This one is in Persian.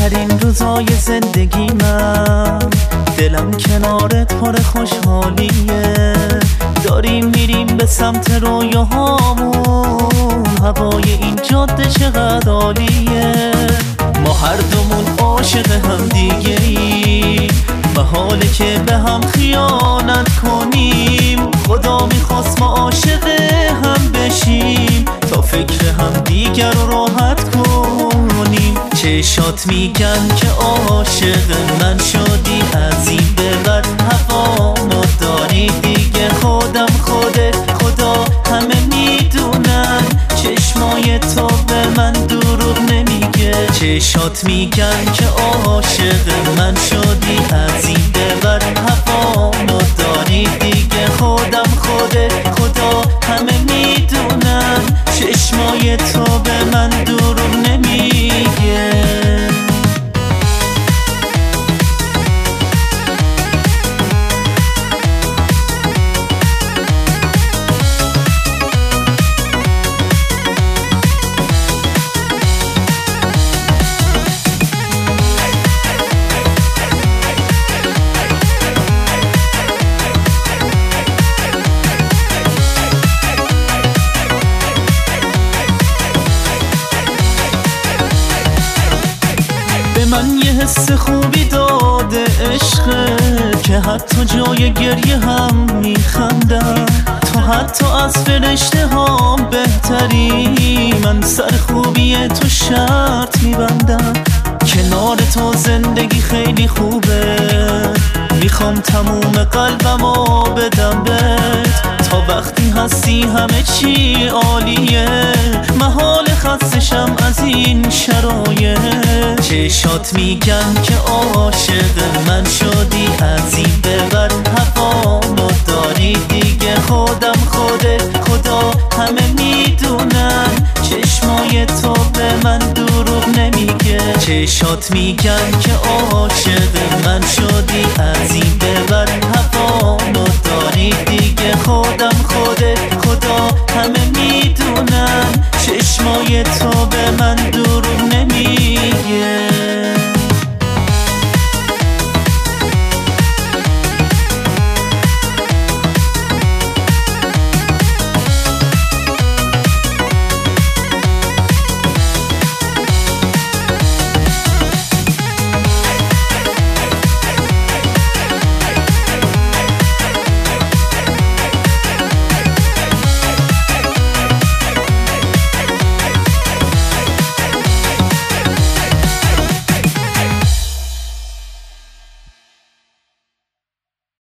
بهترین روزای زندگیمم، دلم کنارت پر خوشحالیه. داریم میریم به سمت رویاهامون، هوای این جاده چقدر عالیه. ما هر دومون عاشق هم دیگه ای، محاله که به هم خیانت کنیم. خدا میخواست ما عاشق هم بشیم، تا فکر هم دیگر رو راحت کنیم. چشات میگن که عاشق من شدی، از این به بعد هوامو داری دیگه. خودم خودت خدا همه میدونن، چشمای تو به من دروغ نمیگه. چشات میگن که عاشق من شدی، از این به بعد هوامو داری دیگه. خودم خودت خدا همه میدونن، چشمای تو به من دروغ نمیگه. من یه حس خوبی داده عشقه، که حتی جای گریه هم میخندم. تو حتی از فرشته هم بهتری، من سر خوبی تو شرط میبندم. کنار تو زندگی خیلی خوبه، میخوام تموم قلبمو بدم بهت. تا وقتی هستی همه چی عالیه، محال خستشم از این شرایط. چشات میگن که عاشق من شدی، از این به بعد هوامو داری دیگه. خودم خودت خدا همه میدونن، چشمای تو به من دروغ نمیگه. چشات میگن که عاشق من شدی، از این به بعد هوامو داری دیگه. خودم خودت خدا همه میدونن، چشمای تو به من دروغ نمیگه.